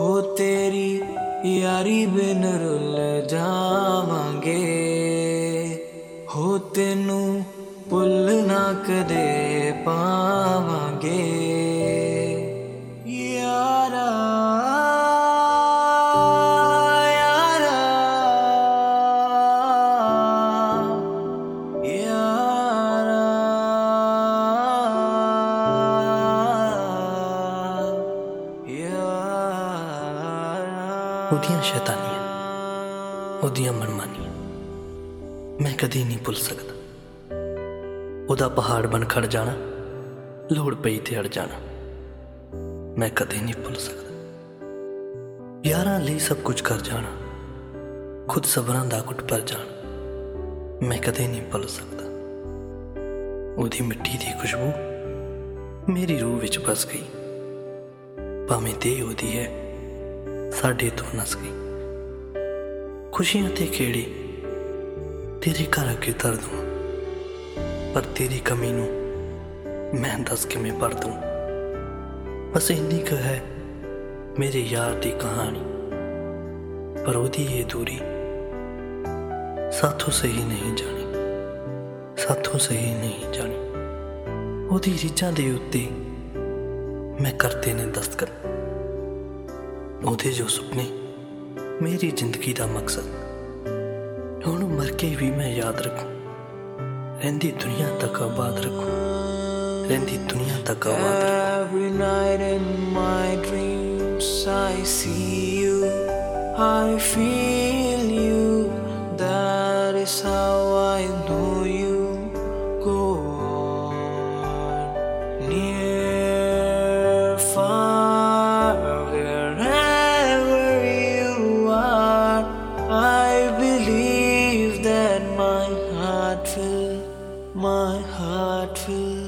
हो तेरी यारी बिन रुल जावांगे, हो तेनू भुल ना कदे पावांगे यारा यारा यारा ਉਹਦੀਆਂ ਸ਼ੈਤਾਨੀਆਂ, ਉਹਦੀਆਂ ਮਨਮਾਨੀਆਂ ਮੈਂ ਕਦੀ ਨਹੀਂ ਭੁੱਲ ਸਕਦਾ। ਉਹਦਾ ਪਹਾੜ ਬਣ ਖੜ ਜਾਣਾ, ਲੋੜ ਪਈ ਤੇ ਅੜ ਜਾਣਾ ਮੈਂ ਕਦੇ ਨਹੀਂ ਭੁੱਲ ਸਕਦਾ। ਯਾਰਾਂ ਲਈ ਸਭ ਕੁਝ ਕਰ ਜਾਣਾ, ਖੁਦ ਸਬਰਾਂ ਦਾ ਘੁੱਟ ਭਰ ਜਾਣਾ ਮੈਂ ਕਦੇ ਨਹੀਂ ਭੁੱਲ ਸਕਦਾ। ਉਹਦੀ ਮਿੱਟੀ ਦੀ ਖੁਸ਼ਬੂ ਮੇਰੀ ਰੂਹ ਵਿੱਚ ਵਸ ਗਈ, ਭਾਵੇਂ ਦੇਹ ਉਹਦੀ ਹੈ ਸਾਡੇ ਤੋਂ ਨਸ ਗਈ। ਖੁਸ਼ੀਆਂ ਤੇ ਖੇੜੇ ਤੇਰੇ ਘਰ ਅੱਗੇ ਧਰ ਦੂੰ, ਪਰ ਤੇਰੀ ਕਮੀ ਨੂੰ ਮੈਂ ਦੱਸ ਕਿਵੇਂ ਭਰ ਦੂੰ। ਬਸ ਇੰਨੀ ਕੁ ਹੈ ਮੇਰੇ ਯਾਰ ਦੀ ਕਹਾਣੀ, ਪਰ ਉਹਦੀ ਇਹ ਦੂਰੀ ਸਾਥੋਂ ਸਹੀ ਨਹੀਂ ਜਾਣੀ, ਸਾਥੋਂ ਸਹੀ ਨਹੀਂ ਜਾਣੀ। ਉਹਦੀ ਰੀਝਾਂ ਦੇ ਉੱਤੇ ਮੈਂ ਕਰਤੇ ਨੇ ਦਸਤਖਤ, ਉਹਦੇ ਜੋ ਸੁਪਨੇ ਮੇਰੀ ਜ਼ਿੰਦਗੀ ਦਾ ਮਕਸਦ, ਹੁਣ ਮਰ ਕੇ ਵੀ ਮੈਂ ਯਾਦ ਰੱਖੂੰ, ਰਹਿੰਦੀ ਦੁਨੀਆ ਤੱਕ ਆਬਾਦ ਰੱਖੂੰ, ਰਹਿੰਦੀ ਦੁਨੀਆ ਤੱਕ ਆਬਾਦ ਰੱਖੂੰ। Every night in my dreams I see you, I feel you, that is how I know you. Go on, near, far, wherever you are, I believe that my heart will